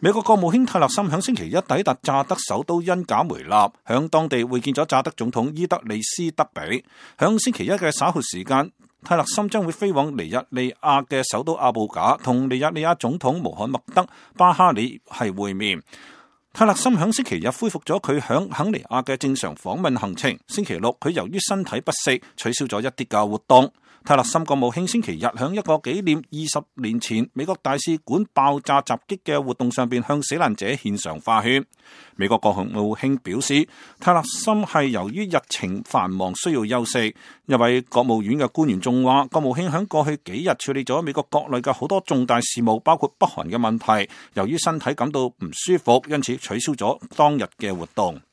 美國國務卿泰勒森響星期一抵達乍得首都恩賈梅納，響當地會見咗乍得總統伊德里斯德比。響星期一嘅稍後時間，泰勒森將會飛往尼日利亞嘅首都阿布賈，同尼日利亞總統穆罕默德巴哈里係會面。泰勒森響星期日恢復咗佢響肯尼亞嘅正常訪問行程。星期六佢由於身體不適，取消咗一啲嘅活動。泰勒森國務卿星期日響一個紀念20年前美國大使館爆炸襲擊嘅活動上邊向死難者獻上花圈。美國國務卿表示，泰勒森係由於日程繁忙需要休息。一位國務院嘅官員仲話，國務卿響過去幾日處理咗美國國內嘅好多重大事務，包括北韓嘅問題，由於身體感到唔舒服，因此取消咗當日嘅活動。